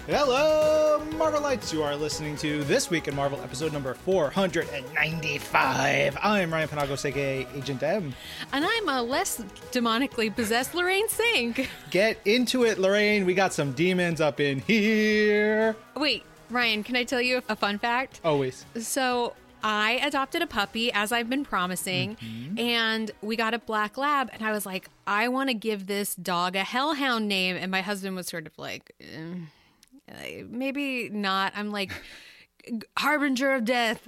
Hello, Marvelites! You are listening to This Week in Marvel, episode number 495. I'm Ryan Penagos, aka Agent M. And I'm a less demonically possessed Lorraine Sink. Get into it, Lorraine. We got some demons up in here. Wait, Ryan, can I tell you a fun fact? Always. So I adopted a puppy, as I've been promising, and we got a black lab, and I was like, I want to give this dog a hellhound name, and my husband was sort of like, maybe not. I'm like, Harbinger of Death,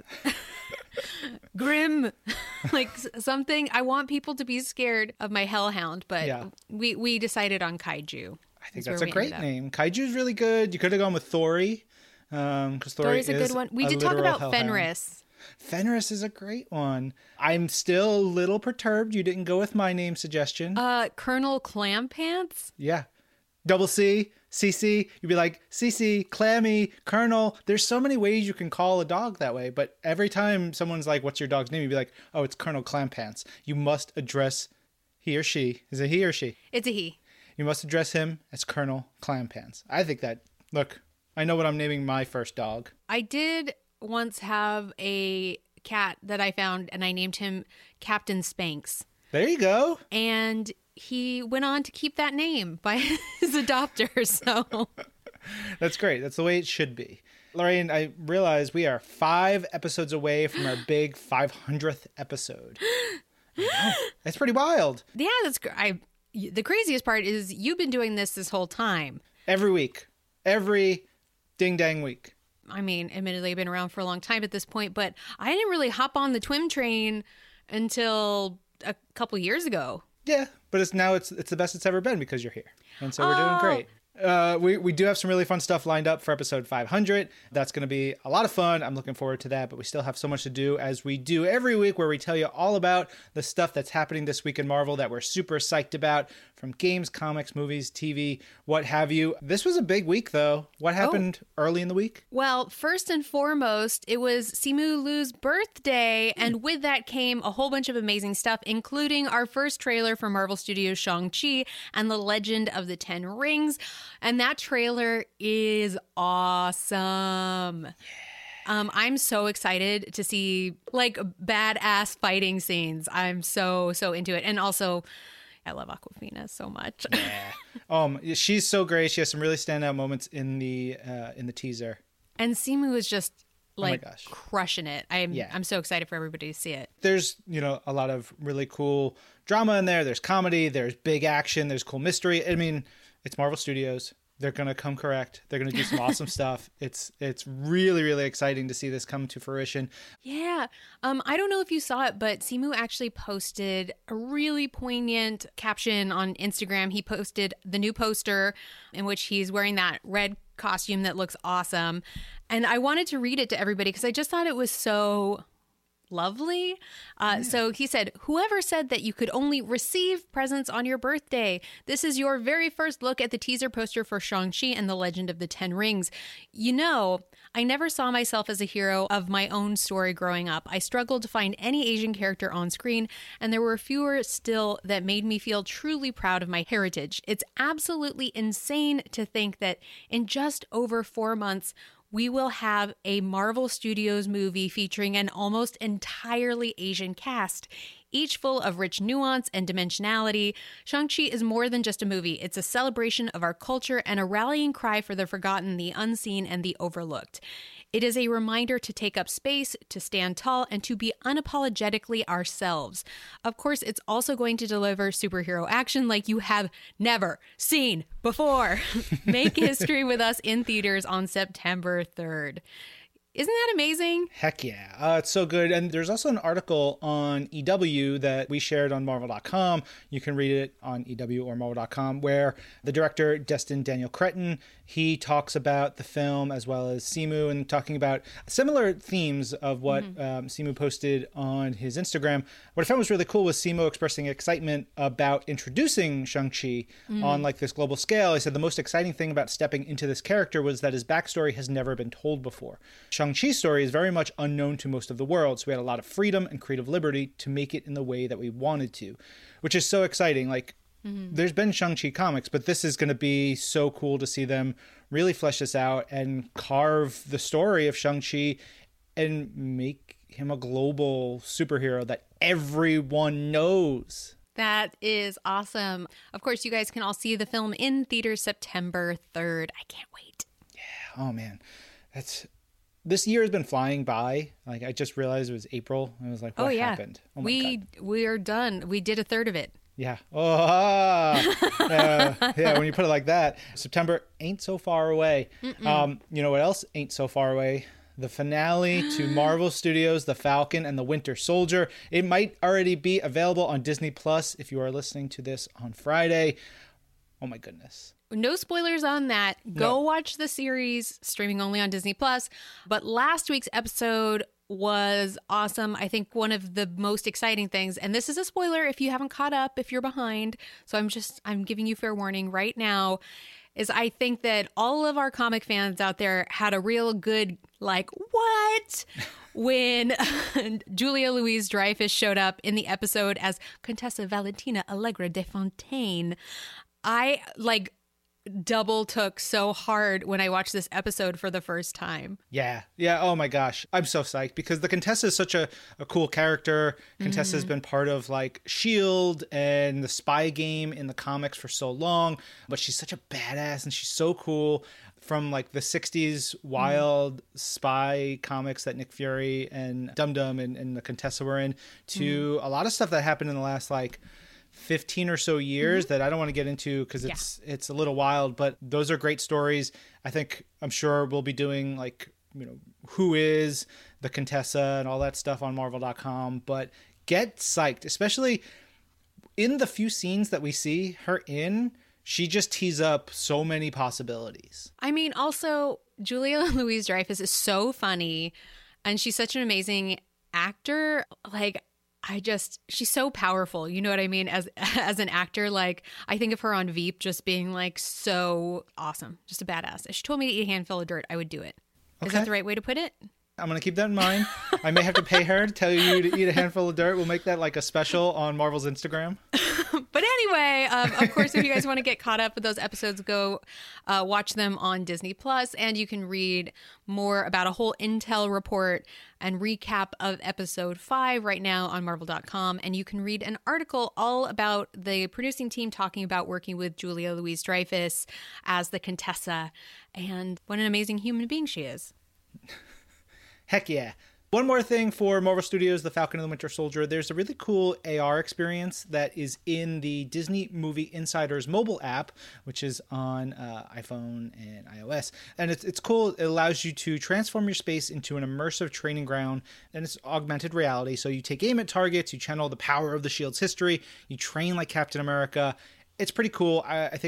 Grim, like something. I want people to be scared of my hellhound, but Yeah. we decided on Kaiju. I think that's a great name. Kaiju's really good. You could have gone with Thori, because Thori Thori's a good one. We did talk about Fenris. Fenris is a great one. I'm still a little perturbed you didn't go with my name suggestion. Colonel Clampants. Yeah. Double C, CC. You'd be like, CC, Clammy, Colonel. There's so many ways you can call a dog that way. But every time someone's like, what's your dog's name? You'd be like, oh, it's Colonel Clampants. You must address he or she. Is it he or she? It's a he. You must address him as Colonel Clampants. I think that, look, I know what I'm naming my first dog. I did once have a cat that I found, and I named him Captain Spanks. There you go. And he went on to keep that name by his adopter, so... That's great. That's the way it should be. Lorraine, I realize we are 5 episodes away from our big 500th episode. That's pretty wild. Yeah, that's great. The craziest part is you've been doing this whole time. Every week. Every ding-dang week. I mean, admittedly, I've been around for a long time at this point, but I didn't really hop on the Twim train until a couple years ago. Yeah, but it's the best it's ever been because you're here. And so we're doing great. We do have some really fun stuff lined up for episode 500. That's going to be a lot of fun. I'm looking forward to that, but we still have so much to do, as we do every week, where we tell you all about the stuff that's happening this week in Marvel that we're super psyched about, from games, comics, movies, TV, what have you. This was a big week, though. What happened early in the week? Well, first and foremost, it was Simu Liu's birthday, and with that came a whole bunch of amazing stuff, including our first trailer for Marvel Studios' Shang-Chi and the Legend of the Ten Rings. And that trailer is awesome. I'm so excited to see like badass fighting scenes. I'm so into it. And also, I love Awkwafina so much. Yeah. She's so great. She has some really standout moments in the teaser. And Simu is just like gosh, crushing it. I'm so excited for everybody to see it. There's, a lot of really cool drama in there. There's comedy, there's big action, there's cool mystery. I mean, it's Marvel Studios. They're going to come correct. They're going to do some awesome stuff. It's really, really exciting to see this come to fruition. Yeah. I don't know if you saw it, but Simu actually posted a really poignant caption on Instagram. He posted the new poster in which he's wearing that red costume that looks awesome. And I wanted to read it to everybody because I just thought it was so lovely. So he said, whoever said that you could only receive presents on your birthday? This is your very first look at the teaser poster for Shang-Chi and the Legend of the Ten Rings. I never saw myself as a hero of my own story growing up. I struggled to find any Asian character on screen, and there were fewer still that made me feel truly proud of my heritage. It's absolutely insane to think that in just over 4 months, we will have a Marvel Studios movie featuring an almost entirely Asian cast, each full of rich nuance and dimensionality. Shang-Chi is more than just a movie. It's a celebration of our culture and a rallying cry for the forgotten, the unseen, and the overlooked. It is a reminder to take up space, to stand tall, and to be unapologetically ourselves. Of course, it's also going to deliver superhero action like you have never seen before. Make history with us in theaters on September 3rd. Isn't that amazing? Heck yeah. It's so good. And there's also an article on EW that we shared on Marvel.com. You can read it on EW or Marvel.com, where the director, Destin Daniel Cretton, he talks about the film as well as Simu, and talking about similar themes of what Simu posted on his Instagram. What I found was really cool was Simu expressing excitement about introducing Shang-Chi on like this global scale. He said the most exciting thing about stepping into this character was that his backstory has never been told before. Shang-Chi's story is very much unknown to most of the world, so we had a lot of freedom and creative liberty to make it in the way that we wanted to, which is so exciting. Like, there's been Shang-Chi comics, but this is going to be so cool to see them really flesh this out and carve the story of Shang-Chi and make him a global superhero that everyone knows. That is awesome. Of course, you guys can all see the film in theaters September 3rd. I can't wait. Yeah. Oh, man. This year has been flying by. Like, I just realized it was April. I was like, what happened? Oh, my God. We are done. We did a third of it. Yeah. Oh, yeah. When you put it like that, September ain't so far away. You know what else ain't so far away? The finale to Marvel Studios' The Falcon and the Winter Soldier. It might already be available on Disney Plus if you are listening to this on Friday. Oh my goodness. No spoilers on that. Go watch the series, streaming only on Disney Plus. But last week's episode was awesome. I think one of the most exciting things, and this is a spoiler if you haven't caught up, if you're behind, so I'm giving you fair warning right now, is I think that all of our comic fans out there had a real good, like, what? When Julia Louis-Dreyfus showed up in the episode as Contessa Valentina Allegra de Fontaine. I, double took so hard when I watched this episode for the first time. Yeah. Oh my gosh. I'm so psyched because the Contessa is such a cool character. Contessa has been part of S.H.I.E.L.D. and the Spy Game in the comics for so long, but she's such a badass and she's so cool. From the 60s wild spy comics that Nick Fury and Dum Dum and the Contessa were in to a lot of stuff that happened in the last 15 or so years that I don't want to get into because it's a little wild, but those are great stories. I'm sure we'll be doing who is the Contessa and all that stuff on Marvel.com, but get psyched, especially in the few scenes that we see her in. She just tees up so many possibilities. I mean, also Julia Louis-Dreyfus is so funny and she's such an amazing actor. She's so powerful. You know what I mean? As an actor, I think of her on Veep just being so awesome, just a badass. If she told me to eat a handful of dirt, I would do it. Okay. Is that the right way to put it? I'm going to keep that in mind. I may have to pay her to tell you to eat a handful of dirt. We'll make that a special on Marvel's Instagram. But anyway, of course, if you guys want to get caught up with those episodes, go watch them on Disney Plus, and you can read more about a whole intel report and recap of episode 5 right now on Marvel.com. And you can read an article all about the producing team talking about working with Julia Louis-Dreyfus as the Contessa and what an amazing human being she is. Heck yeah. One more thing for Marvel Studios, The Falcon and the Winter Soldier. There's a really cool AR experience that is in the Disney Movie Insiders mobile app, which is on iPhone and iOS. And it's cool. It allows you to transform your space into an immersive training ground, and it's augmented reality. So you take aim at targets, you channel the power of the S.H.I.E.L.D.'s history, you train like Captain America. It's pretty cool.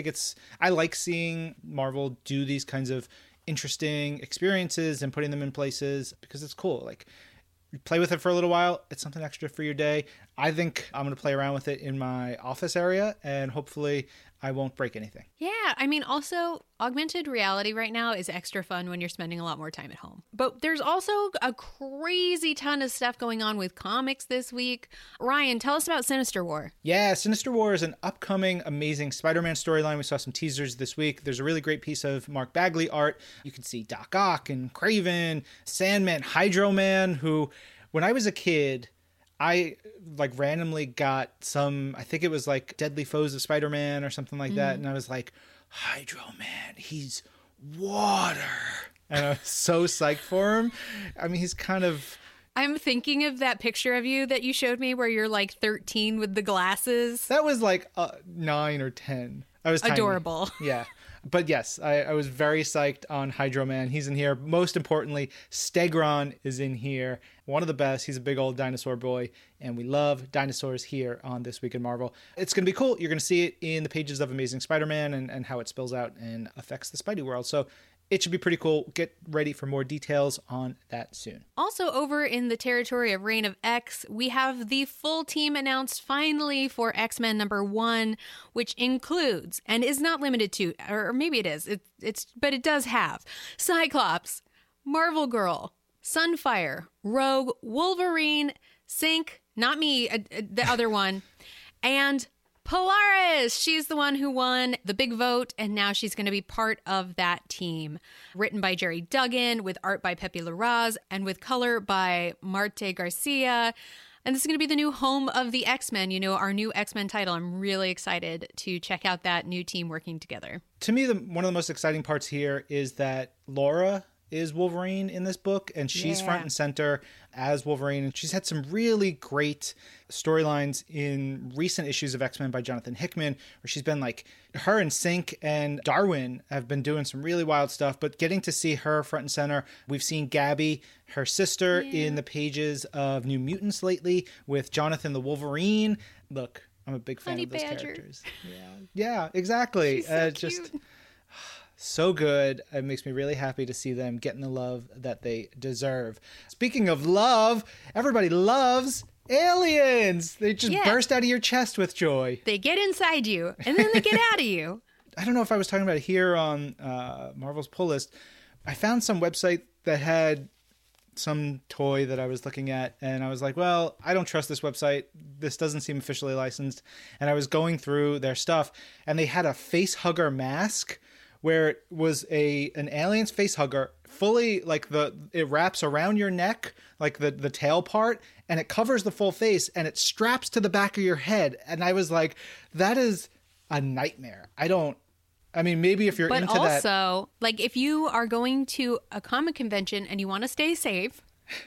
I like seeing Marvel do these kinds of interesting experiences and putting them in places because it's cool. Play with it for a little while. It's something extra for your day. I think I'm going to play around with it in my office area and hopefully I won't break anything. Yeah. Also augmented reality right now is extra fun when you're spending a lot more time at home. But there's also a crazy ton of stuff going on with comics this week. Ryan, tell us about Sinister War. Yeah, Sinister War is an upcoming amazing Spider-Man storyline. We saw some teasers this week. There's a really great piece of Mark Bagley art. You can see Doc Ock and Kraven, Sandman, Hydro Man, who when I was a kid, I randomly got some, I think it was Deadly Foes of Spider-Man or something like that. And I was like, Hydro Man, he's water. And I was so psyched for him. He's kind of... I'm thinking of that picture of you that you showed me where you're 13 with the glasses. That was 9 or 10. I was tiny. Adorable. Yeah. But yes, I was very psyched on Hydro Man. He's in here. Most importantly, Stegron is in here. One of the best. He's a big old dinosaur boy, and we love dinosaurs here on This Week in Marvel. It's going to be cool. You're going to see it in the pages of Amazing Spider-Man and how it spills out and affects the Spidey world. So it should be pretty cool. Get ready for more details on that soon. Also over in the territory of Reign of X, we have the full team announced finally for X-Men #1, which includes, and is not limited to, or maybe it is, but it does have, Cyclops, Marvel Girl, Sunfire, Rogue, Wolverine, Synch, not me, the other one, and Polaris! She's the one who won the big vote, and now she's going to be part of that team. Written by Jerry Duggan, with art by Pepe Larraz, and with color by Marte Garcia. And this is going to be the new home of the X-Men, our new X-Men title. I'm really excited to check out that new team working together. To me, one of the most exciting parts here is that Laura is Wolverine in this book, and she's front and center as Wolverine. And she's had some really great storylines in recent issues of X-Men by Jonathan Hickman, where she's been like, her and Synch and Darwin have been doing some really wild stuff, but getting to see her front and center. We've seen Gabby, her sister, in the pages of New Mutants lately with Jonathan the Wolverine. Look, I'm a big fan of those characters. Yeah, exactly. She's so cute. So good. It makes me really happy to see them getting the love that they deserve. Speaking of love, everybody loves aliens. They just burst out of your chest with joy. They get inside you, and then they get out of you. I don't know if I was talking about it here on Marvel's Pull List. I found some website that had some toy that I was looking at, and I was like, well, I don't trust this website. This doesn't seem officially licensed. And I was going through their stuff, and they had a face hugger mask where it was an alien's face hugger, fully like it wraps around your neck, like the tail part, and it covers the full face, and it straps to the back of your head. And I was like, that is a nightmare. Maybe if you're into that. But also, like, if you are going to a comic convention and you want to stay safe,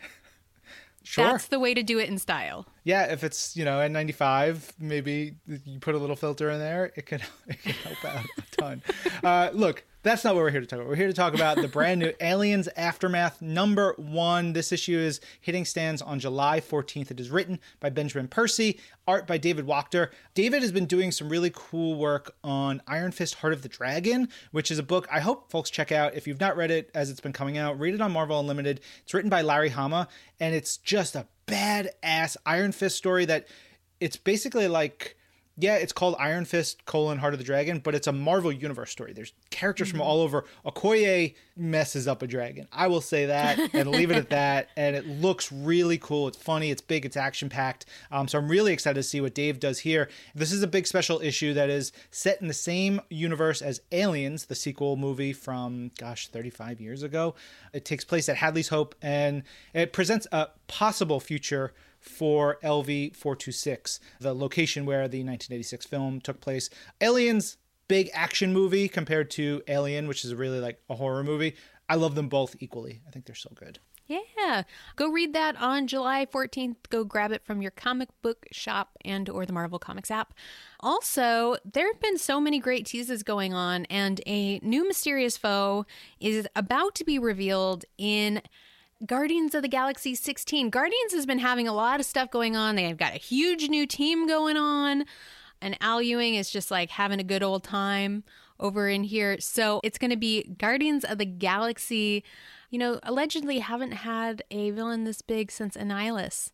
sure, that's the way to do it in style. Yeah, if it's, N95, maybe you put a little filter in there. It can help out a ton. Look, that's not what we're here to talk about. We're here to talk about the brand new Aliens Aftermath #1. This issue is hitting stands on July 14th. It is written by Benjamin Percy, art by David Wachter. David has been doing some really cool work on Iron Fist Heart of the Dragon, which is a book I hope folks check out. If you've not read it as it's been coming out, read it on Marvel Unlimited. It's written by Larry Hama, and it's just a badass Iron Fist story that it's basically like, it's called Iron Fist: Heart of the Dragon, but it's a Marvel Universe story. There's characters from all over. Okoye messes up a dragon. I will say that and leave it at that. And it looks really cool. It's funny. It's big. It's action-packed. So I'm really excited to see what Dave does here. This is a big special issue that is set in the same universe as Aliens, the sequel movie from, 35 years ago. It takes place at Hadley's Hope, and it presents a possible future for LV-426, the location where the 1986 film took place. Aliens, big action movie compared to Alien, which is really like a horror movie. I love them both equally. I think they're so good. Yeah. Go read that on July 14th. Go grab it from your comic book shop and or the Marvel Comics app. Also, there have been so many great teases going on, and a new mysterious foe is about to be revealed in Guardians of the Galaxy 16. Guardians has been having a lot of stuff going on. They've got a huge new team going on, and Al Ewing is just like having a good old time over in here. So it's going to be Guardians of the Galaxy. Allegedly haven't had a villain this big since Annihilus.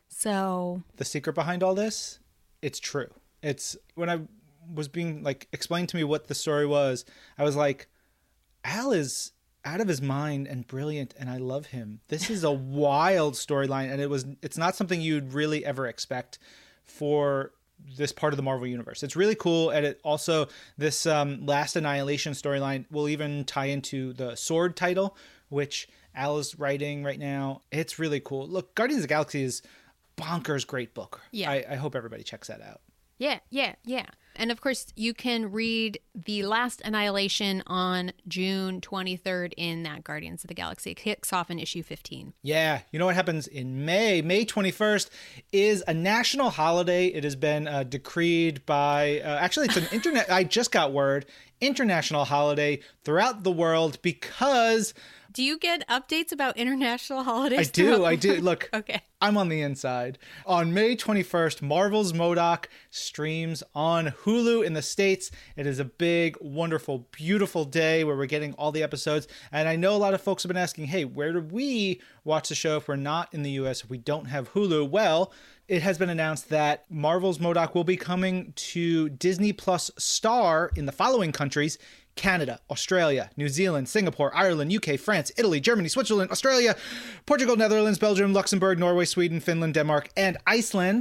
So the secret behind all this, it's true. It's when I was being explained to me what the story was, I was like, Al is out of his mind and brilliant, and I love him. This is a wild storyline, and it's not something you'd really ever expect for this part of the Marvel Universe. It's really cool, and it also, this Last Annihilation storyline will even tie into the Sword title, which Al is writing right now. It's really cool. Look, Guardians of the Galaxy is bonkers great book. Yeah. I hope everybody checks that out. Yeah. And of course, you can read The Last Annihilation on June 23rd in that Guardians of the Galaxy. It kicks off in issue 15. Yeah. You know what happens in May? May 21st is a national holiday. It has been decreed by, actually, it's an internet, I just got word, international holiday throughout the world because... Do you get updates about international holidays? I do. Look, okay. I'm on the inside. On May 21st, Marvel's MODOK streams on Hulu in the States. It is a big, wonderful, beautiful day where we're getting all the episodes. And I know a lot of folks have been asking, hey, where do we watch the show if we're not in the US, if we don't have Hulu? Well, it has been announced that Marvel's MODOK will be coming to Disney Plus Star in the following countries: Canada, Australia, New Zealand, Singapore, Ireland, UK, France, Italy, Germany, Switzerland, Australia, Portugal, Netherlands, Belgium, Luxembourg, Norway, Sweden, Finland, Denmark, and Iceland.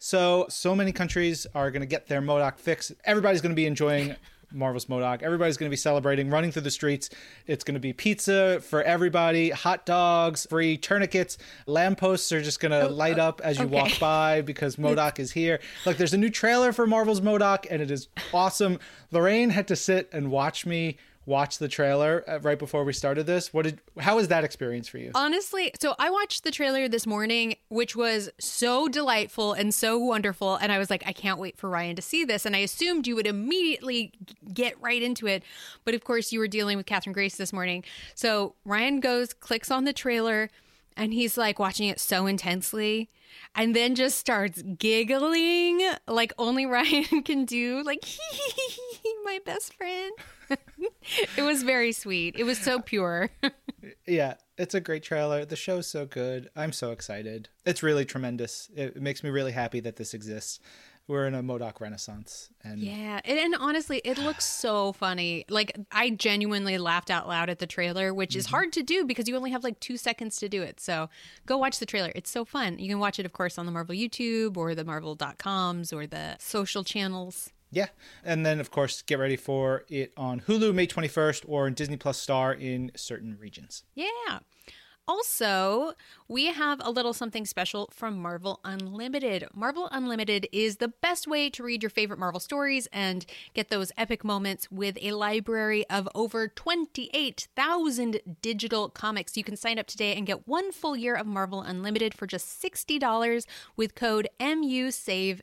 So many countries are going to get their MODOK fix. Everybody's going to be enjoying Marvel's MODOK. Everybody's going to be celebrating, running through the streets. It's going to be pizza for everybody, hot dogs, free tourniquets. Lampposts are just going to light up as you walk by because MODOK is here. Look, there's a new trailer for Marvel's MODOK, and it is awesome. Lorraine had to sit and watch me watch the trailer right before we started this. How was that experience for you? Honestly, so I watched the trailer this morning, which was so delightful and so wonderful. And I was like, I can't wait for Ryan to see this. And I assumed you would immediately get right into it. But of course, you were dealing with Catherine Grace this morning. So Ryan clicks on the trailer, and he's like watching it so intensely, and then just starts giggling like only Ryan can do. Like, my best friend. It was very sweet. It was so pure. Yeah, it's a great trailer. The show's so good. I'm so excited. It's really tremendous. It makes me really happy that this exists. We're in a MODOK renaissance. And honestly, it looks so funny. Like, I genuinely laughed out loud at the trailer, which is hard to do because you only have like 2 seconds to do it. So go watch the trailer. It's so fun. You can watch it, of course, on the Marvel YouTube or the Marvel.coms or the social channels. Yeah. And then, of course, get ready for it on Hulu May 21st or in Disney Plus Star in certain regions. Yeah. Also, we have a little something special from Marvel Unlimited. Marvel Unlimited is the best way to read your favorite Marvel stories and get those epic moments with a library of over 28,000 digital comics. You can sign up today and get 1 full year of Marvel Unlimited for just $60 with code MUSAVE60.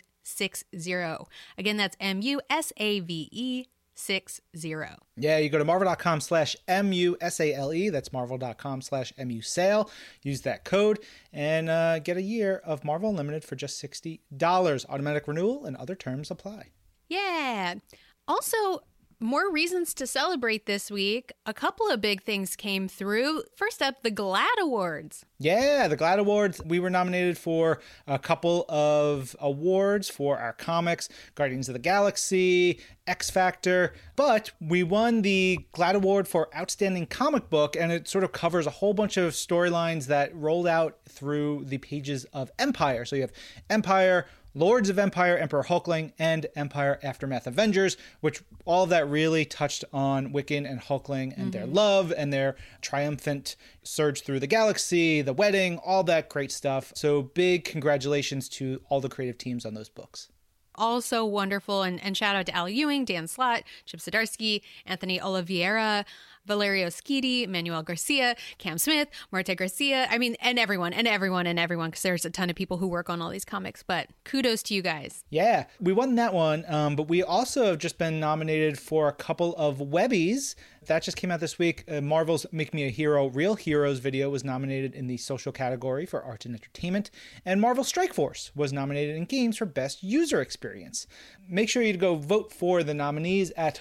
Again, that's MUSAVE60. Yeah, you go to marvel.com/MUSALE. That's marvel.com/MUSALE. Use that code and get a year of Marvel Unlimited for just $60. Automatic renewal and other terms apply. Yeah. Also, more reasons to celebrate this week. A couple of big things came through. First up, the GLAAD Awards. Yeah, the GLAAD Awards. We were nominated for a couple of awards for our comics, Guardians of the Galaxy, X Factor, but we won the GLAAD Award for Outstanding Comic Book, and it sort of covers a whole bunch of storylines that rolled out through the pages of Empire. So you have Empire, Lords of Empire, Emperor Hulkling, and Empire Aftermath Avengers, which all of that really touched on Wiccan and Hulkling and their love and their triumphant surge through the galaxy, the wedding, all that great stuff. So big congratulations to all the creative teams on those books. Also wonderful, and shout out to Al Ewing, Dan Slott, Chip Zdarsky, Anthony Oliveira, Valerio Schiti, Manuel Garcia, Cam Smith, Marte Garcia. I mean, and everyone, because there's a ton of people who work on all these comics. But kudos to you guys. Yeah, we won that one. But we also have just been nominated for a couple of Webbies. That just came out this week. Marvel's Make Me a Hero Real Heroes video was nominated in the social category for art and entertainment. And Marvel Strike Force was nominated in games for best user experience. Make sure you go vote for the nominees at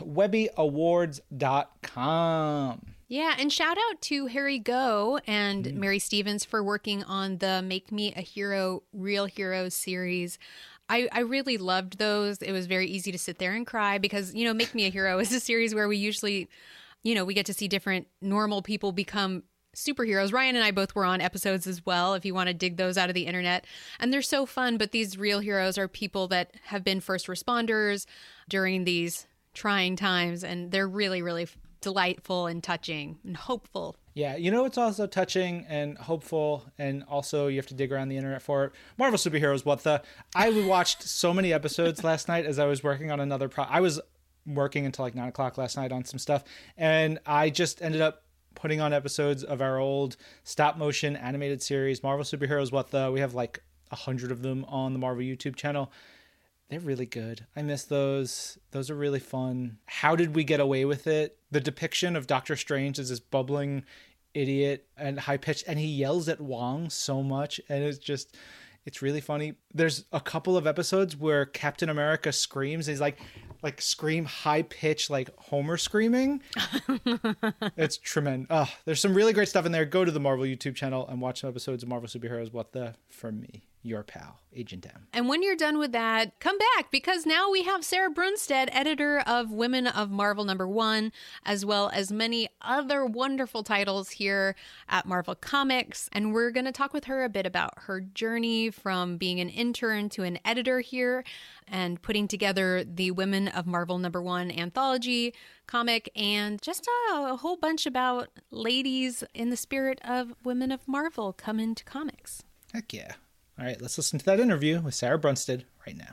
webbyawards.com. Yeah, and shout out to Harry Go and Mary Stevens for working on the Make Me a Hero Real Heroes series. I really loved those. It was very easy to sit there and cry because, Make Me a Hero is a series where we usually, we get to see different normal people become superheroes. Ryan and I both were on episodes as well, if you want to dig those out of the internet. And they're so fun, but these real heroes are people that have been first responders during these trying times, and they're really, really delightful and touching and hopeful. Yeah, it's also touching and hopeful, and also you have to dig around the internet for it. Marvel Superheroes, I watched so many episodes last night as I was working on another I was working until like 9 o'clock last night on some stuff, and I just ended up putting on episodes of our old stop motion animated series, Marvel Superheroes, we have like 100 of them on the Marvel YouTube channel. They're really good. I miss those. Those are really fun. How did we get away with it? The depiction of Doctor Strange as this bubbling idiot and high-pitched, and he yells at Wong so much, and it's really funny. There's a couple of episodes where Captain America screams. He's like scream high-pitched, like Homer screaming. It's tremendous. There's some really great stuff in there. Go to the Marvel YouTube channel and watch some episodes of Marvel Superheroes for me. your pal, Agent M. And when you're done with that, come back, because now we have Sarah Brunstad, editor of Women of Marvel #1, as well as many other wonderful titles here at Marvel Comics. And we're going to talk with her a bit about her journey from being an intern to an editor here and putting together the Women of Marvel #1 anthology comic, and just a whole bunch about ladies in the spirit of Women of Marvel come into comics. Heck yeah. All right, let's listen to that interview with Sarah Brunstad right now.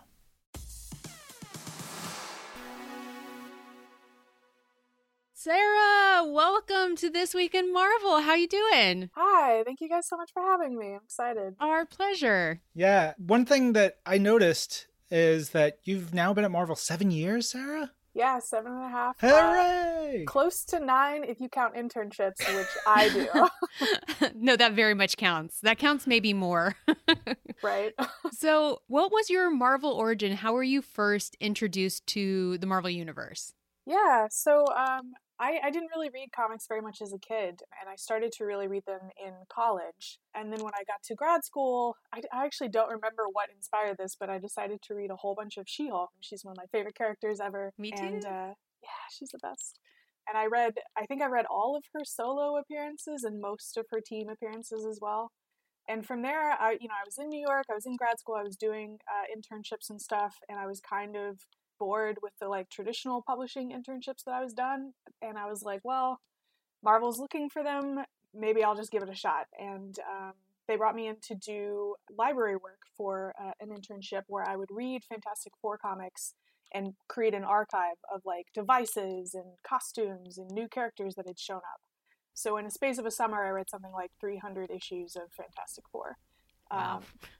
Sarah, welcome to This Week in Marvel. How you doing? Hi, thank you guys so much for having me. I'm excited. Our pleasure. Yeah, one thing that I noticed is that you've now been at Marvel 7 years, Sarah? Yeah, 7.5. Hooray! Close to 9 if you count internships, which I do. No, that very much counts. That counts maybe more. Right? So, what was your Marvel origin? How were you first introduced to the Marvel Universe? Yeah, so I didn't really read comics very much as a kid, and I started to really read them in college. And then when I got to grad school, I actually don't remember what inspired this, but I decided to read a whole bunch of She-Hulk. She's one of my favorite characters ever. Me too. And yeah, she's the best. And I think I read all of her solo appearances and most of her team appearances as well. And from there, I was in New York, I was in grad school, I was doing internships and stuff, and I was kind of bored with the traditional publishing internships that I was done. And I was like, well, Marvel's looking for them, maybe I'll just give it a shot. And they brought me in to do library work for an internship where I would read Fantastic Four comics and create an archive of devices and costumes and new characters that had shown up. So in a space of a summer, I read something like 300 issues of Fantastic Four. Wow.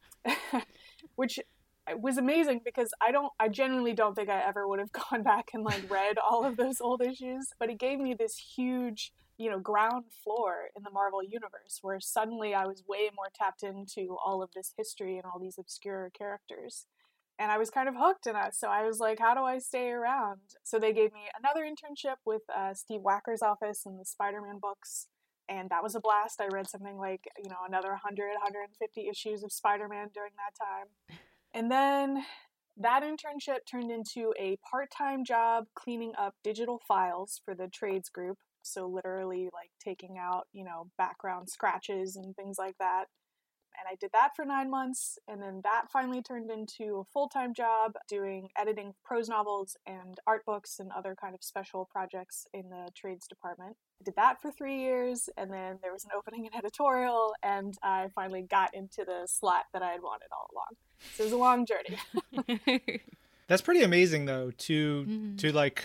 Which was amazing because I genuinely don't think I ever would have gone back and read all of those old issues, but it gave me this huge, ground floor in the Marvel universe where suddenly I was way more tapped into all of this history and all these obscure characters. And I was kind of hooked, so I was like, how do I stay around? So they gave me another internship with Steve Wacker's office in the Spider-Man books, and that was a blast. I read something another 100, 150 issues of Spider-Man during that time. And then that internship turned into a part-time job cleaning up digital files for the trades group. So literally taking out, background scratches and things like that. And I did that for 9 months, and then that finally turned into a full-time job doing editing prose novels and art books and other kind of special projects in the trades department. I did that for 3 years, and then there was an opening in editorial, and I finally got into the slot that I had wanted all along. So it was a long journey. That's pretty amazing, though, to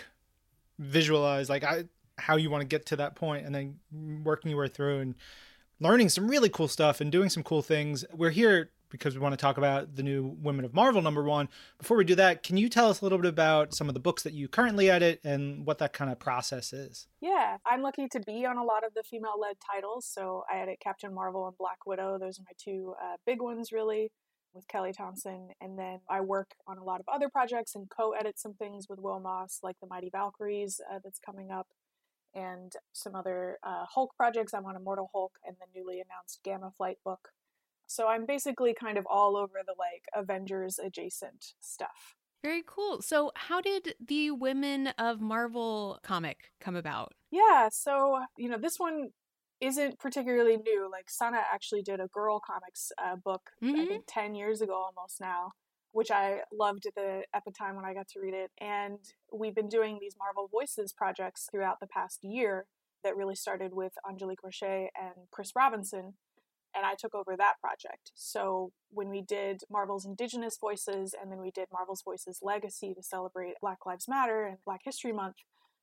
visualize how you want to get to that point, and then working your way through and learning some really cool stuff and doing some cool things. We're here because we want to talk about the new Women of Marvel #1. Before we do that, can you tell us a little bit about some of the books that you currently edit and what that kind of process is? Yeah, I'm lucky to be on a lot of the female-led titles. So I edit Captain Marvel and Black Widow. Those are my two big ones, really, with Kelly Thompson. And then I work on a lot of other projects and co-edit some things with Will Moss, like the Mighty Valkyries that's coming up, and some other Hulk projects. I'm on Immortal Hulk and the newly announced Gamma Flight book. So I'm basically kind of all over the Avengers adjacent stuff. Very cool. So how did the Women of Marvel comic come about? Yeah, so, this one isn't particularly new. Sana actually did a girl comics book, I think 10 years ago almost now, which I loved at the time when I got to read it. And we've been doing these Marvel Voices projects throughout the past year that really started with Angelique Roche and Chris Robinson, and I took over that project. So when we did Marvel's Indigenous Voices, and then we did Marvel's Voices Legacy to celebrate Black Lives Matter and Black History Month,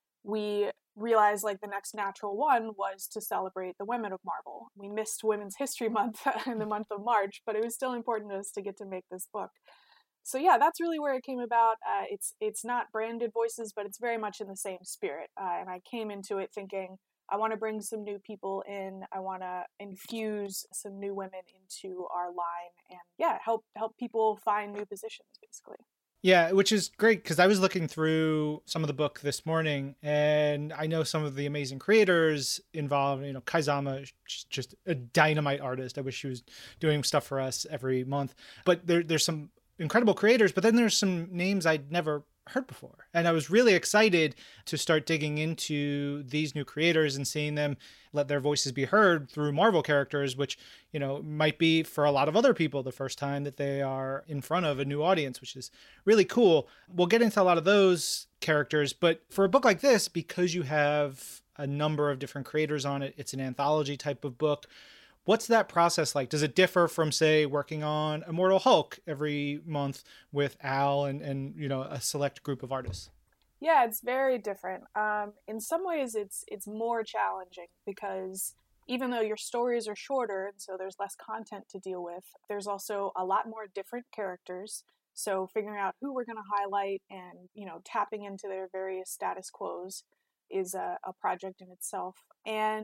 we realized the next natural one was to celebrate the Women of Marvel. We missed Women's History Month in the month of March, but it was still important to us to get to make this book. So yeah, that's really where it came about. It's not branded voices, but it's very much in the same spirit. And I came into it thinking, I want to bring some new people in. I want to infuse some new women into our line, and help people find new positions, basically. Yeah, which is great because I was looking through some of the book this morning, and I know some of the amazing creators involved. Kaizama is just a dynamite artist. I wish she was doing stuff for us every month. But there's some incredible creators, but then there's some names I'd never heard before. And I was really excited to start digging into these new creators and seeing them let their voices be heard through Marvel characters, which, might be for a lot of other people the first time that they are in front of a new audience, which is really cool. We'll get into a lot of those characters, but for a book like this, because you have a number of different creators on it, it's an anthology type of book. What's that process like? Does it differ from, say, working on Immortal Hulk every month with Al and a select group of artists? Yeah, it's very different. In some ways, it's more challenging because even though your stories are shorter, and so there's less content to deal with, there's also a lot more different characters. So figuring out who we're going to highlight and tapping into their various status quos is a project in itself. And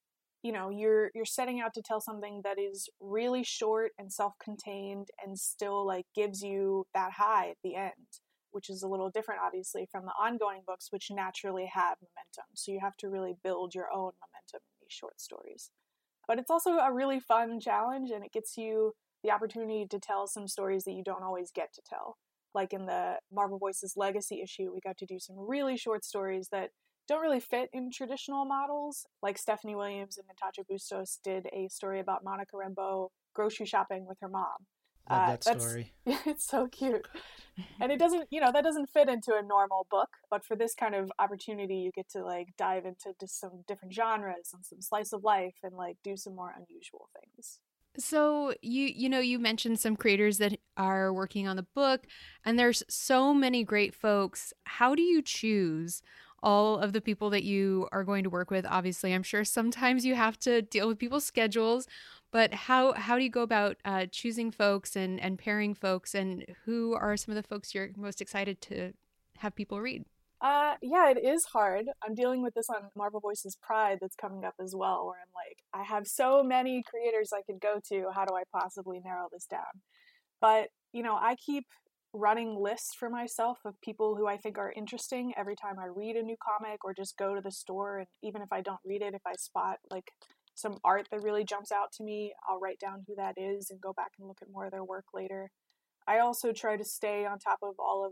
you're setting out to tell something that is really short and self-contained and still like gives you that high at the end, which is a little different obviously from the ongoing books, which naturally have momentum. So you have to really build your own momentum in these short stories. But it's also a really fun challenge, and it gets you the opportunity to tell some stories that you don't always get to tell. Like in the Marvel Voices Legacy issue, we got to do some really short stories that don't really fit in traditional models. Like Stephanie Williams and Natasha Bustos did a story about Monica Rambeau grocery shopping with her mom. Love that story. It's so cute. And it doesn't, that doesn't fit into a normal book, but for this kind of opportunity, you get to like dive into just some different genres and some slice of life and like do some more unusual things. So you mentioned some creators that are working on the book, and there's so many great folks. How do you choose all of the people that you are going to work with? Obviously, I'm sure sometimes you have to deal with people's schedules, but how do you go about choosing folks and pairing folks, and who are some of the folks you're most excited to have people read? Yeah, it is hard. I'm dealing with this on Marvel Voices Pride that's coming up as well, where I'm like, I have so many creators I could go to. How do I possibly narrow this down? But, I keep running lists for myself of people who I think are interesting every time I read a new comic or just go to the store. And even if I don't read it, if I spot like some art that really jumps out to me, I'll write down who that is and go back and look at more of their work later. I also try to stay on top of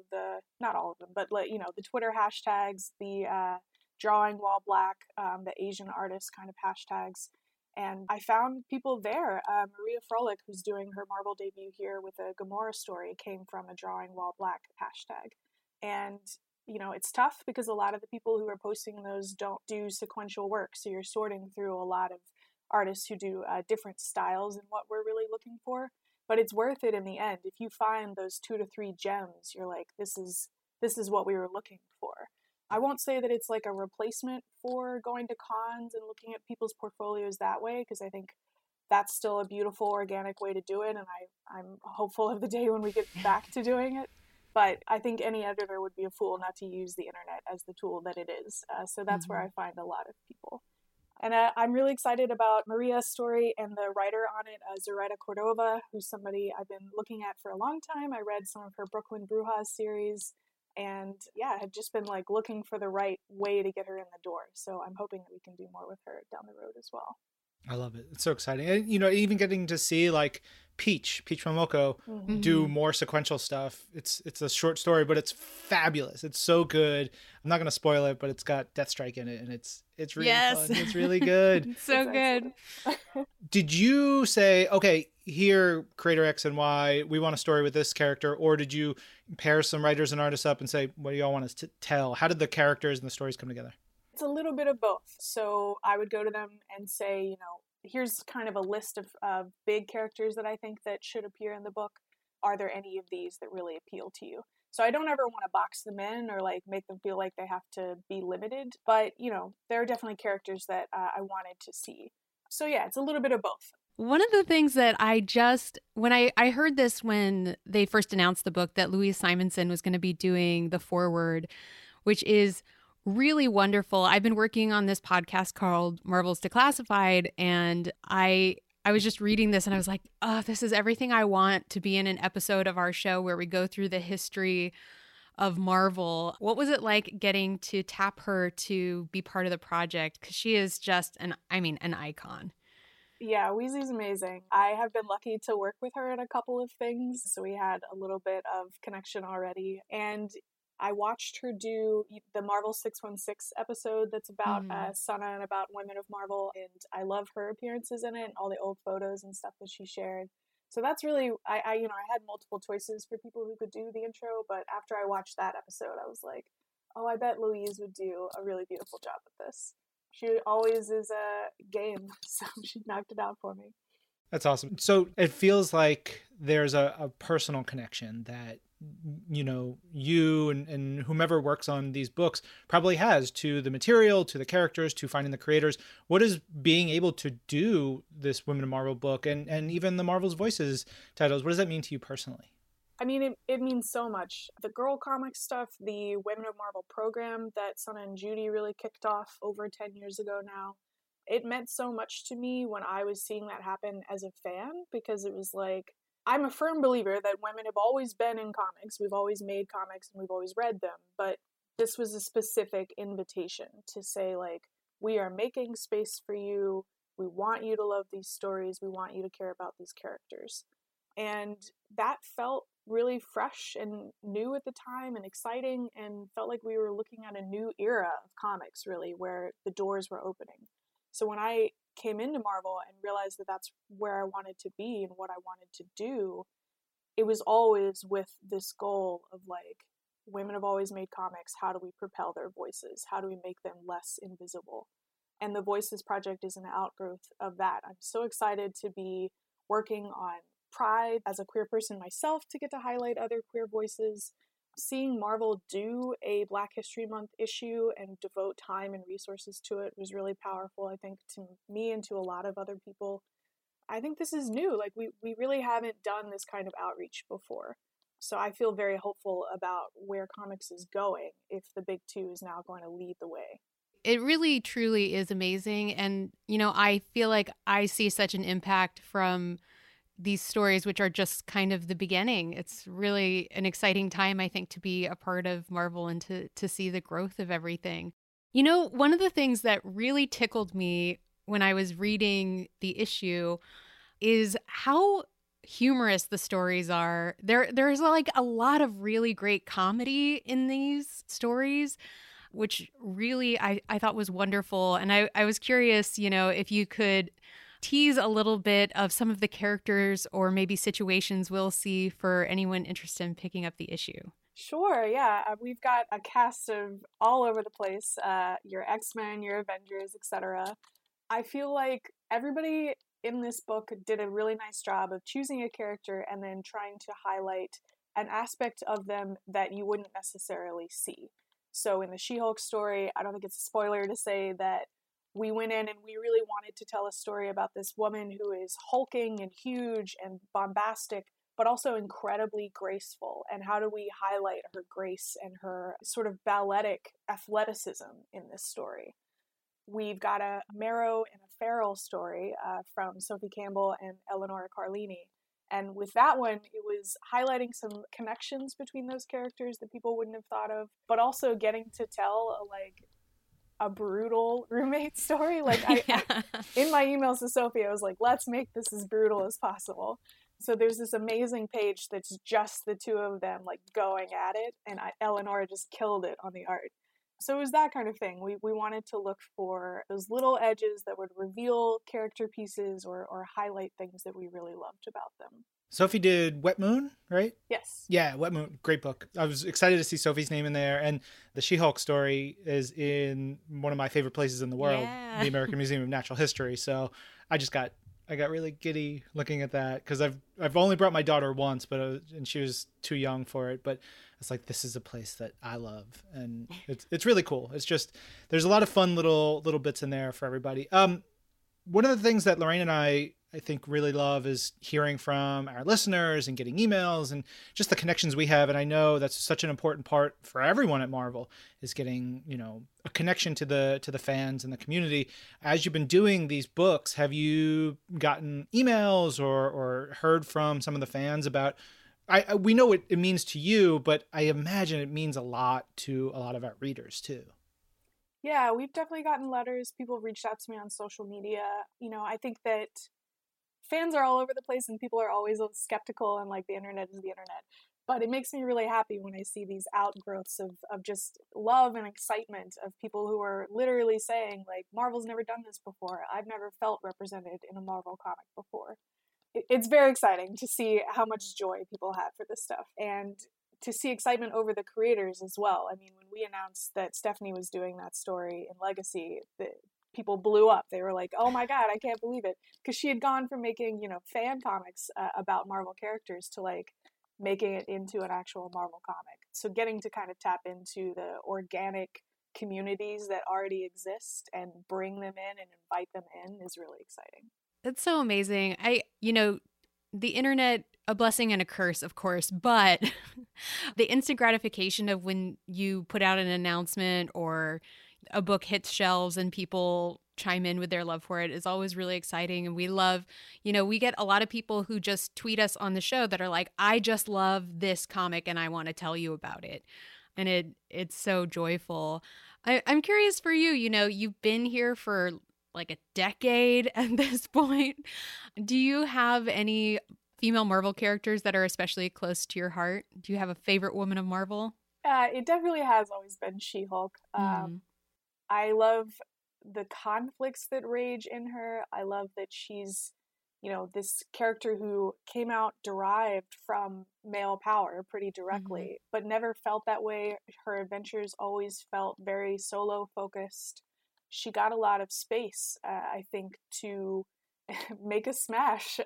not all of them, but the Twitter hashtags, the drawing while black, the Asian artist kind of hashtags. And I found people there. Maria Froelich, who's doing her Marvel debut here with a Gamora story, came from a drawing while black hashtag. And, it's tough because a lot of the people who are posting those don't do sequential work. So you're sorting through a lot of artists who do different styles and what we're really looking for. But it's worth it in the end. If you find those 2 to 3 gems, you're like, this is what we were looking for. I won't say that it's like a replacement for going to cons and looking at people's portfolios that way, because I think that's still a beautiful, organic way to do it, and I'm hopeful of the day when we get back to doing it. But I think any editor would be a fool not to use the internet as the tool that it is. So that's where I find a lot of people. And I'm really excited about Maria's story and the writer on it, Zoraida Cordova, who's somebody I've been looking at for a long time. I read some of her Brooklyn Brujas series, and yeah, had just been like looking for the right way to get her in the door. So I'm hoping that we can do more with her down the road as well. I love it. It's so exciting. And, even getting to see like Peach Momoko do more sequential stuff. It's a short story, but it's fabulous. It's so good. I'm not going to spoil it, but it's got Deathstrike in it, and it's really fun. It's really good. It's so good. Did you say, okay, here, creator X and Y, we want a story with this character, or did you pair some writers and artists up and say, what do y'all want us to tell? How did the characters and the stories come together? It's a little bit of both. So I would go to them and say, here's kind of a list of big characters that I think that should appear in the book. Are there any of these that really appeal to you? So I don't ever want to box them in or like make them feel like they have to be limited. But, there are definitely characters that I wanted to see. So yeah, it's a little bit of both. One of the things that when I heard this when they first announced the book, that Louise Simonson was going to be doing the foreword, which is really wonderful. I've been working on this podcast called Marvel's Declassified, and I I was just reading this and I was like, oh, this is everything I want to be in an episode of our show where we go through the history of Marvel. What was it like getting to tap her to be part of the project? Because she is just an icon. Yeah, Weezy's amazing. I have been lucky to work with her in a couple of things, so we had a little bit of connection already. And I watched her do the Marvel 616 episode that's about Sana and about Women of Marvel, and I love her appearances in it and all the old photos and stuff that she shared. So that's really, I had multiple choices for people who could do the intro, but after I watched that episode, I was like, oh, I bet Louise would do a really beautiful job with this. She always is a game, so she knocked it out for me. That's awesome. So it feels like there's a personal connection that, you and whomever works on these books probably has to the material, to the characters, to finding the creators. What is being able to do this Women of Marvel book and even the Marvel's Voices titles? What does that mean to you personally? I mean, it means so much. The Girl Comics stuff, the Women of Marvel program that Sana and Judy really kicked off over 10 years ago now, it meant so much to me when I was seeing that happen as a fan, because it was like, I'm a firm believer that women have always been in comics. We've always made comics and we've always read them. But this was a specific invitation to say, like, we are making space for you. We want you to love these stories. We want you to care about these characters. And that felt really fresh and new at the time and exciting, and felt like we were looking at a new era of comics, really, where the doors were opening. So when I came into Marvel and realized that that's where I wanted to be and what I wanted to do, it was always with this goal of like, women have always made comics. How do we propel their voices? How do we make them less invisible? And the Voices Project is an outgrowth of that. I'm so excited to be working on Pride as a queer person myself, to get to highlight other queer voices. Seeing Marvel do a Black History Month issue and devote time and resources to it was really powerful, I think, to me and to a lot of other people. I think this is new. Like, we really haven't done this kind of outreach before. So I feel very hopeful about where comics is going if the big two is now going to lead the way. It really, truly is amazing. And, I feel like I see such an impact from these stories, which are just kind of the beginning. It's really an exciting time, I think, to be a part of Marvel and to see the growth of everything. One of the things that really tickled me when I was reading the issue is how humorous the stories are. There's like a lot of really great comedy in these stories, which really I thought was wonderful. And I was curious, if you could tease a little bit of some of the characters or maybe situations we'll see for anyone interested in picking up the issue. Sure, yeah. We've got a cast of all over the place, your X-Men, your Avengers, etc. I feel like everybody in this book did a really nice job of choosing a character and then trying to highlight an aspect of them that you wouldn't necessarily see. So in the She-Hulk story, I don't think it's a spoiler to say that we went in and we really wanted to tell a story about this woman who is hulking and huge and bombastic, but also incredibly graceful. And how do we highlight her grace and her sort of balletic athleticism in this story? We've got a Marrow and a Farrell story from Sophie Campbell and Eleonora Carlini. And with that one, it was highlighting some connections between those characters that people wouldn't have thought of, but also getting to tell a brutal roommate story. Like in my emails to Sophie, I was like, let's make this as brutal as possible. So there's this amazing page that's just the two of them like going at it, and Eleonora just killed it on the art. So it was that kind of thing. We wanted to look for those little edges that would reveal character pieces or highlight things that we really loved about them. Sophie did Wet Moon, right? Yes. Yeah, Wet Moon, great book. I was excited to see Sophie's name in there. And the She-Hulk story is in one of my favorite places in the world, the American Museum of Natural History. So I got really giddy looking at that, because I've only brought my daughter once, and she was too young for it. But it's like, this is a place that I love, and it's really cool. It's just, there's a lot of fun little bits in there for everybody. One of the things that Lorraine and I I think really love is hearing from our listeners and getting emails and just the connections we have. And I know that's such an important part for everyone at Marvel, is getting, a connection to the fans and the community. As you've been doing these books, have you gotten emails or heard from some of the fans about, we know what it means to you, but I imagine it means a lot to a lot of our readers too. Yeah, we've definitely gotten letters. People reached out to me on social media. I think that fans are all over the place and people are always skeptical, and like the internet is the internet. But it makes me really happy when I see these outgrowths of just love and excitement of people who are literally saying, like, Marvel's never done this before. I've never felt represented in a Marvel comic before. It's very exciting to see how much joy people have for this stuff, and to see excitement over the creators as well. I mean, when we announced that Stephanie was doing that story in Legacy, the people blew up. They were like, oh my God, I can't believe it. Because she had gone from making, fan comics about Marvel characters to like making it into an actual Marvel comic. So getting to kind of tap into the organic communities that already exist and bring them in and invite them in is really exciting. That's so amazing. The internet, a blessing and a curse, of course, but the instant gratification of when you put out an announcement or a book hits shelves and people chime in with their love for it is always really exciting. And we love, we get a lot of people who just tweet us on the show that are like, I just love this comic and I want to tell you about it. And it's so joyful. I'm curious for you, you've been here for like a decade at this point. Do you have any female Marvel characters that are especially close to your heart? Do you have a favorite woman of Marvel? It definitely has always been She-Hulk. I love the conflicts that rage in her. I love that she's, this character who came out derived from male power pretty directly, but never felt that way. Her adventures always felt very solo focused. She got a lot of space, I think, to make a smash.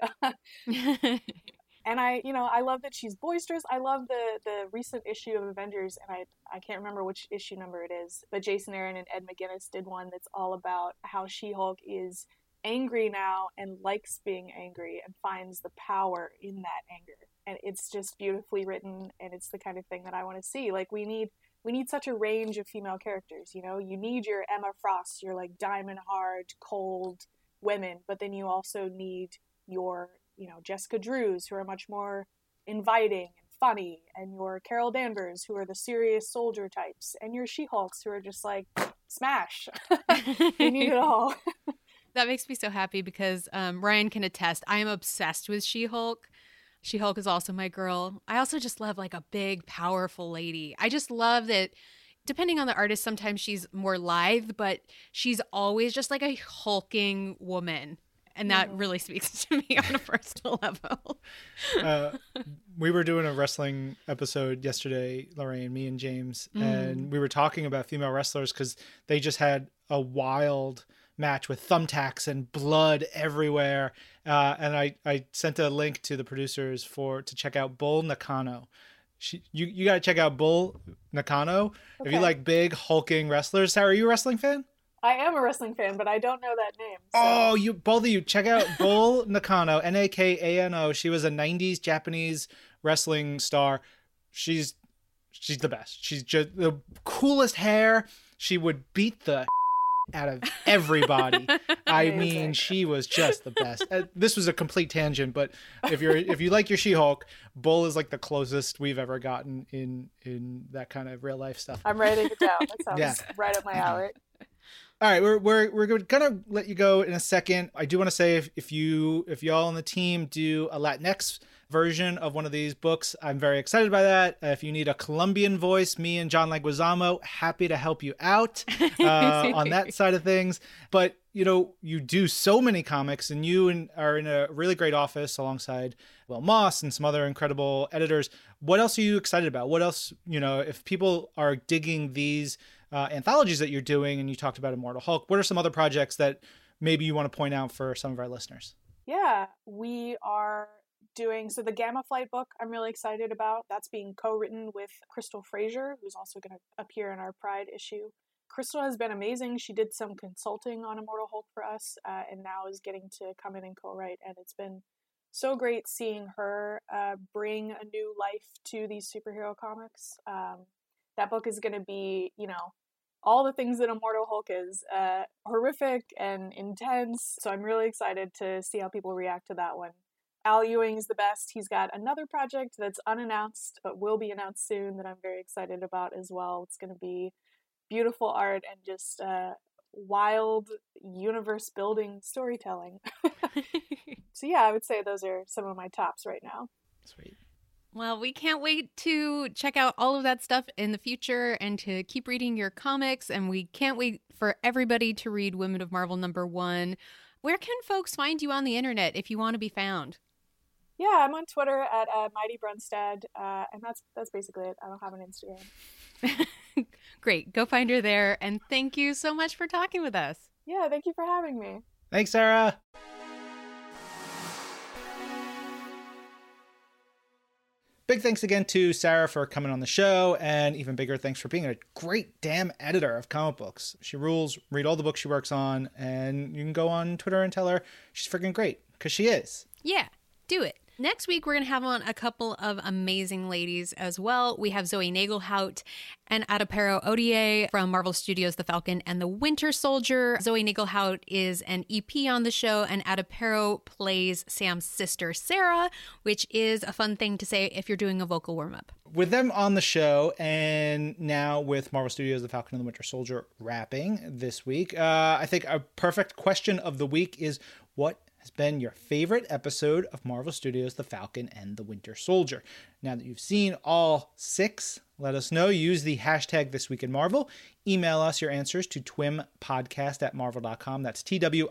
And I love that she's boisterous. I love the recent issue of Avengers, and I can't remember which issue number it is, but Jason Aaron and Ed McGuinness did one that's all about how She-Hulk is angry now and likes being angry and finds the power in that anger. And it's just beautifully written, and it's the kind of thing that I want to see. Like, we need such a range of female characters, you need your Emma Frost, your like diamond hard, cold women, but then you also need your, Jessica Drews, who are much more inviting and funny, and your Carol Danvers, who are the serious soldier types, and your She-Hulks, who are just like, smash. You need it all. That makes me so happy because Ryan can attest, I am obsessed with She-Hulk. She-Hulk is also my girl. I also just love like a big, powerful lady. I just love that, depending on the artist, sometimes she's more lithe, but she's always just like a hulking woman. And that really speaks to me on a personal level. We were doing a wrestling episode yesterday, Lorraine, me and James, and we were talking about female wrestlers because they just had a wild match with thumbtacks and blood everywhere. And I sent a link to the producers to check out Bull Nakano. You got to check out Bull Nakano. Okay. If you like big hulking wrestlers. Sarah, are you a wrestling fan? I am a wrestling fan, but I don't know that name. So. Oh, both of you, check out Bull Nakano, Nakano. She was a 90s Japanese wrestling star. She's the best. She's just the coolest hair. She would beat the out of everybody. I mean, she was just the best. This was a complete tangent, but if you like your She-Hulk, Bull is like the closest we've ever gotten in that kind of real life stuff. I'm writing it down. That sounds right up my alley. All right, we're gonna let you go in a second. I do want to say if y'all on the team do a Latinx version of one of these books, I'm very excited by that. If you need a Colombian voice, me and John Leguizamo, happy to help you out on that side of things. But you do so many comics, and you are in a really great office alongside Will Moss and some other incredible editors. What else are you excited about? What else, if people are digging these anthologies that you're doing, and you talked about Immortal Hulk, what are some other projects that maybe you want to point out for some of our listeners? Yeah, we are doing, so the Gamma Flight book I'm really excited about. That's being co-written with Crystal Frazier, who's also going to appear in our Pride issue. Crystal has been amazing. She did some consulting on Immortal Hulk for us, and now is getting to come in and co-write, and it's been so great seeing her bring a new life to these superhero comics. That book is going to be, all the things that Immortal Hulk is, horrific and intense. So I'm really excited to see how people react to that one. Al Ewing is the best. He's got another project that's unannounced, but will be announced soon, that I'm very excited about as well. It's going to be beautiful art and just wild universe building storytelling. So yeah, I would say those are some of my tops right now. Sweet. Well, we can't wait to check out all of that stuff in the future and to keep reading your comics. And we can't wait for everybody to read Women of Marvel #1. Where can folks find you on the internet if you want to be found? Yeah, I'm on Twitter at Mighty Brunstad, and that's basically it. I don't have an Instagram. Great. Go find her there. And thank you so much for talking with us. Yeah, thank you for having me. Thanks, Sarah. Big thanks again to Sarah for coming on the show, and even bigger thanks for being a great damn editor of comic books. She rules. Read all the books she works on, and you can go on Twitter and tell her she's freaking great, because she is. Yeah, do it. Next week, we're going to have on a couple of amazing ladies as well. We have Zoe Nagelhout and Adepero Odier from Marvel Studios' The Falcon and the Winter Soldier. Zoe Nagelhout is an EP on the show, and Adepero plays Sam's sister, Sarah, which is a fun thing to say if you're doing a vocal warm-up. With them on the show, and now with Marvel Studios' The Falcon and the Winter Soldier wrapping this week, I think a perfect question of the week is, what has been your favorite episode of Marvel Studios' The Falcon and the Winter Soldier? Now that you've seen all 6, let us know. Use the hashtag ThisWeekInMarvel. Email us your answers to twimpodcast@marvel.com. That's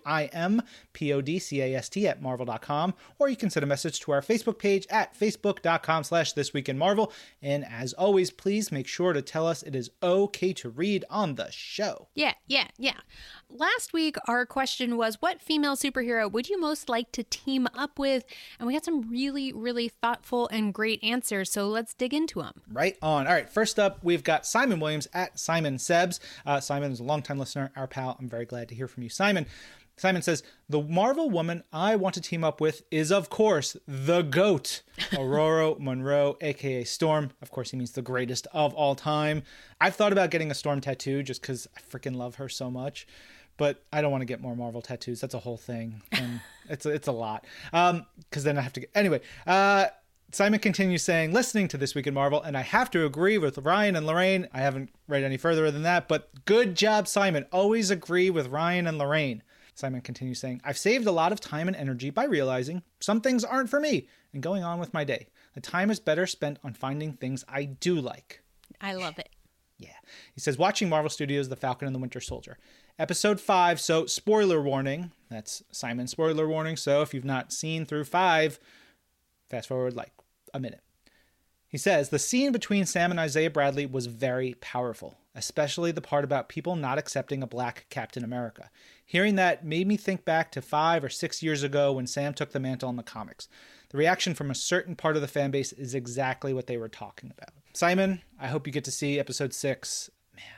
TWIMPODCAST@marvel.com. Or you can send a message to our Facebook page at facebook.com/ThisWeekInMarvel. And as always, please make sure to tell us it is okay to read on the show. Yeah. Last week, our question was, what female superhero would you most like to team up with? And we got some really, really thoughtful and great answers, so let's dig into them. Right on. All right, first up, we've got Simon Williams at Simon Sebs. Simon is a longtime listener, our pal. I'm very glad to hear from you, Simon. Simon says, the Marvel woman I want to team up with is, of course, the GOAT, Aurora Monroe, a.k.a. Storm. Of course, he means the greatest of all time. I've thought about getting a Storm tattoo just because I freaking love her so much. But I don't want to get more Marvel tattoos. That's a whole thing. And it's a lot. Because then I have to get... Anyway, Simon continues saying, listening to This Week in Marvel, and I have to agree with Ryan and Lorraine. I haven't read any further than that, but good job, Simon. Always agree with Ryan and Lorraine. Simon continues saying, I've saved a lot of time and energy by realizing some things aren't for me and going on with my day. The time is better spent on finding things I do like. I love it. Yeah. He says, watching Marvel Studios' The Falcon and the Winter Soldier. Episode 5, so spoiler warning. That's Simon's spoiler warning. So if you've not seen through 5, fast forward like a minute. He says, the scene between Sam and Isaiah Bradley was very powerful, especially the part about people not accepting a black Captain America. Hearing that made me think back to 5 or 6 years ago when Sam took the mantle in the comics. The reaction from a certain part of the fan base is exactly what they were talking about. Simon, I hope you get to see episode 6.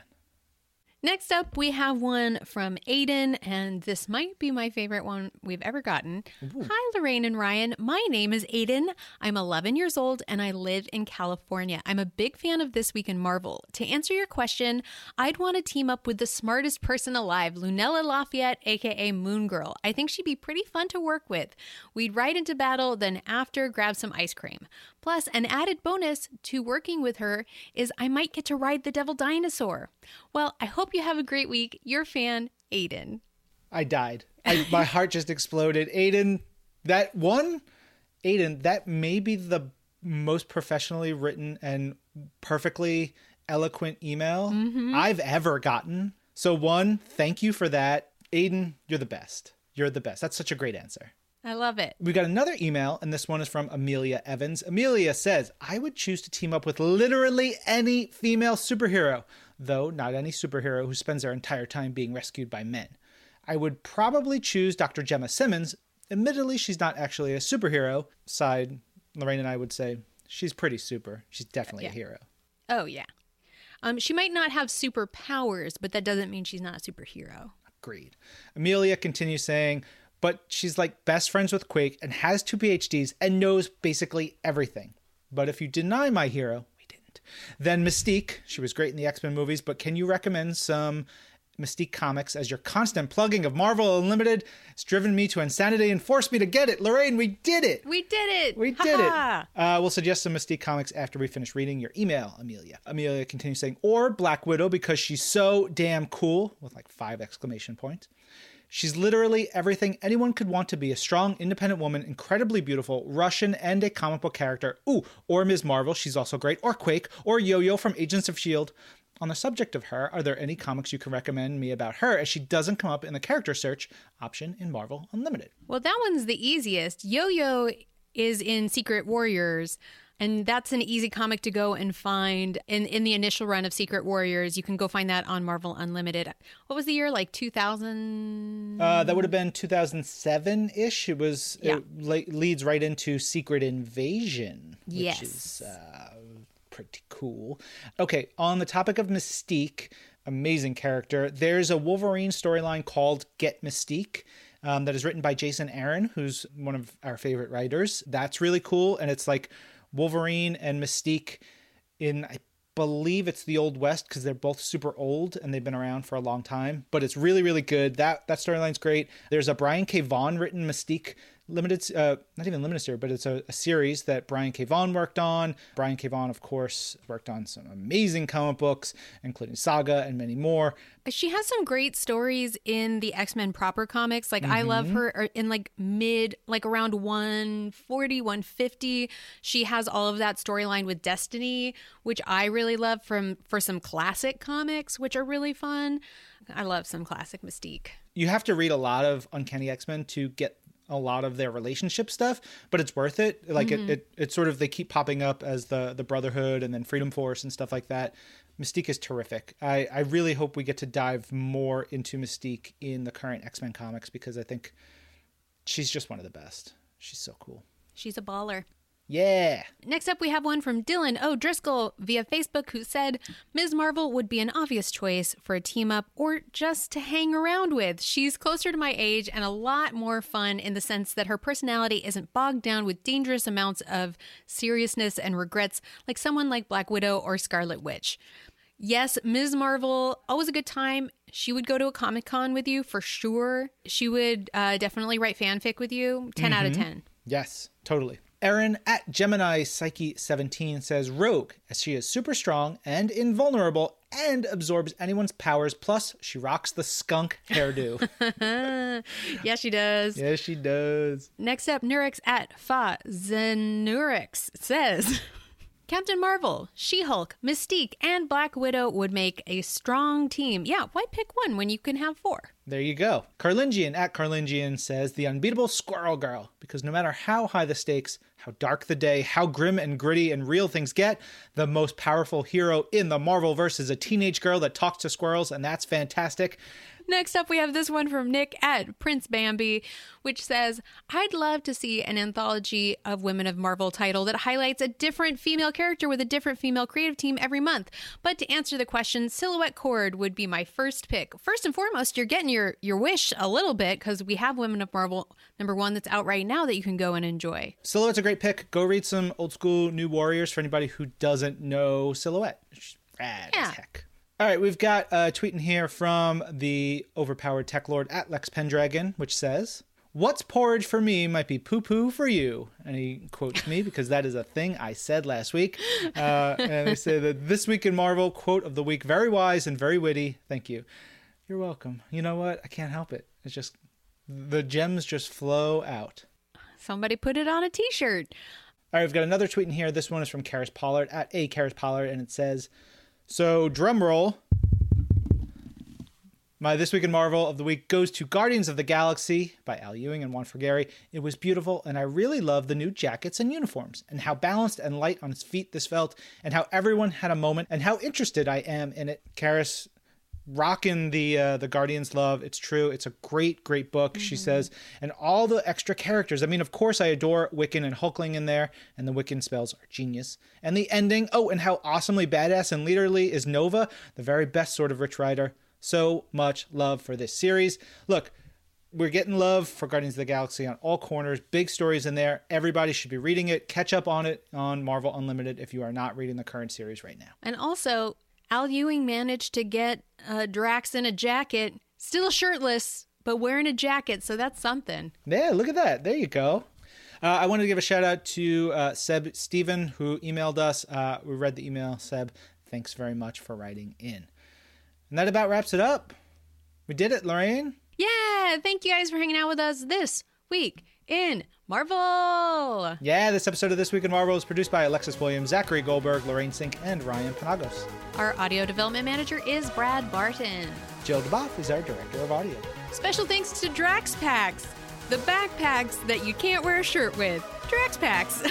Next up, we have one from Aiden, and this might be my favorite one we've ever gotten. Ooh. Hi, Lorraine and Ryan. My name is Aiden. I'm 11 years old, and I live in California. I'm a big fan of This Week in Marvel. To answer your question, I'd want to team up with the smartest person alive, Lunella Lafayette, a.k.a. Moon Girl. I think she'd be pretty fun to work with. We'd ride into battle, then after, grab some ice cream. Plus, an added bonus to working with her is I might get to ride the Devil Dinosaur. Well, I hope you have a great week. Your fan, Aiden. I died. My heart just exploded. Aiden, that may be the most professionally written and perfectly eloquent email I've ever gotten. So thank you for that. Aiden, you're the best. You're the best. That's such a great answer. I love it. We got another email, and this one is from Amelia Evans. Amelia says, I would choose to team up with literally any female superhero, though not any superhero who spends their entire time being rescued by men. I would probably choose Dr. Gemma Simmons. Admittedly, she's not actually a superhero. Side, Lorraine and I would say she's pretty super. She's definitely a hero. Oh, yeah. She might not have superpowers, but that doesn't mean she's not a superhero. Agreed. Amelia continues saying, but she's like best friends with Quake and has 2 PhDs and knows basically everything. But if you deny my hero, we didn't. Then Mystique, she was great in the X-Men movies, but can you recommend some Mystique comics as your constant plugging of Marvel Unlimited? It's driven me to insanity and forced me to get it. Lorraine, we did it. We did it. We did it. We'll suggest some Mystique comics after we finish reading your email, Amelia. Amelia continues saying, or Black Widow because she's so damn cool, with like 5 exclamation points. She's literally everything anyone could want to be: a strong, independent woman, incredibly beautiful, Russian, and a comic book character. Ooh, or Ms. Marvel, she's also great, or Quake, or Yo-Yo from Agents of S.H.I.E.L.D. On the subject of her, are there any comics you can recommend me about her, as she doesn't come up in the character search option in Marvel Unlimited? Well, that one's the easiest. Yo-Yo is in Secret Warriors, and that's an easy comic to go and find in the initial run of Secret Warriors. You can go find that on Marvel Unlimited. What was the year? Like 2000? That would have been 2007-ish. It leads right into Secret Invasion, which is pretty cool. Okay, on the topic of Mystique, amazing character, there's a Wolverine storyline called Get Mystique that is written by Jason Aaron, who's one of our favorite writers. That's really cool, and it's like Wolverine and Mystique in, I believe it's the Old West, because they're both super old and they've been around for a long time, but it's really, really good. That storyline's great. There's a Brian K. Vaughan written Mystique limited, not even limited series, but it's a series that Brian K. Vaughan worked on. Brian K. Vaughan, of course, worked on some amazing comic books, including Saga and many more. She has some great stories in the X-Men proper comics. Like, I love her in around 140, 150. She has all of that storyline with Destiny, which I really love for some classic comics, which are really fun. I love some classic Mystique. You have to read a lot of Uncanny X-Men to get a lot of their relationship stuff, but it's worth it. Like it sort of, they keep popping up as the Brotherhood and then Freedom Force and stuff like that. Mystique is terrific. I really hope we get to dive more into Mystique in the current X-Men comics, because I think she's just one of the best. She's so cool. She's a baller. Yeah. Next up, we have one from Dylan O'Driscoll via Facebook, who said, Ms. Marvel would be an obvious choice for a team up or just to hang around with. She's closer to my age and a lot more fun in the sense that her personality isn't bogged down with dangerous amounts of seriousness and regrets like someone like Black Widow or Scarlet Witch. Yes, Ms. Marvel, always a good time. She would go to a Comic-Con with you for sure. She would definitely write fanfic with you. 10 out of 10. Yes, totally. Erin at Gemini Psyche 17 says Rogue, as she is super strong and invulnerable and absorbs anyone's powers. Plus, she rocks the skunk hairdo. Yes, she does. Yes, she does. Next up, Nurix at Fa Zenurix says Captain Marvel, She-Hulk, Mystique, and Black Widow would make a strong team. Yeah, why pick one when you can have 4? There you go. Carlingian at Carlingian says the unbeatable Squirrel Girl, because no matter how high the stakes, how dark the day, how grim and gritty and real things get, the most powerful hero in the Marvelverse is a teenage girl that talks to squirrels, and that's fantastic. Next up, we have this one from Nick at Prince Bambi, which says, I'd love to see an anthology of Women of Marvel title that highlights a different female character with a different female creative team every month. But to answer the question, Silhouette Cord would be my first pick. First and foremost, you're getting your wish a little bit, because we have Women of Marvel #1 that's out right now that you can go and enjoy. Silhouette's a great pick. Go read some old school New Warriors for anybody who doesn't know Silhouette. She's rad as heck. All right, we've got a tweet in here from the overpowered tech lord at Lex Pendragon, which says, what's porridge for me might be poo-poo for you. And he quotes me because that is a thing I said last week. And they say that this week in Marvel, quote of the week, very wise and very witty. Thank you. You're welcome. You know what? I can't help it. It's just, the gems just flow out. Somebody put it on a t-shirt. All right, we've got another tweet in here. This one is from Karis Pollard at Karis Pollard, and it says, so, drum roll. My This Week in Marvel of the week goes to Guardians of the Galaxy by Al Ewing and Juan Frigeri. It was beautiful, and I really loved the new jackets and uniforms, and how balanced and light on its feet this felt, and how everyone had a moment, and how interested I am in it. Karis, rocking the Guardians love. It's true. It's a great book, she says. And all the extra characters. I mean, of course, I adore Wiccan and Hulkling in there, and the Wiccan spells are genius. And the ending, and how awesomely badass and leaderly is Nova, the very best sort of Rich Rider. So much love for this series. Look, we're getting love for Guardians of the Galaxy on all corners. Big stories in there. Everybody should be reading it. Catch up on it on Marvel Unlimited if you are not reading the current series right now. And also, Al Ewing managed to get Drax in a jacket, still shirtless, but wearing a jacket, so that's something. Yeah, look at that. There you go. I wanted to give a shout out to Seb Steven, who emailed us. We read the email, Seb. Thanks very much for writing in. And that about wraps it up. We did it, Lorraine. Yeah, thank you guys for hanging out with us this week in Marvel. Yeah, this episode of This Week in Marvel is produced by Alexis Williams, Zachary Goldberg, Lorraine Sink, and Ryan Panagos. Our audio development manager is Brad Barton. Jill DeBoff is our director of audio. Special thanks to Drax Packs, the backpacks that you can't wear a shirt with. Drax Packs.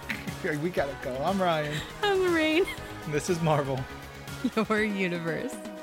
We gotta go. I'm Ryan. I'm Lorraine. This is Marvel. Your universe.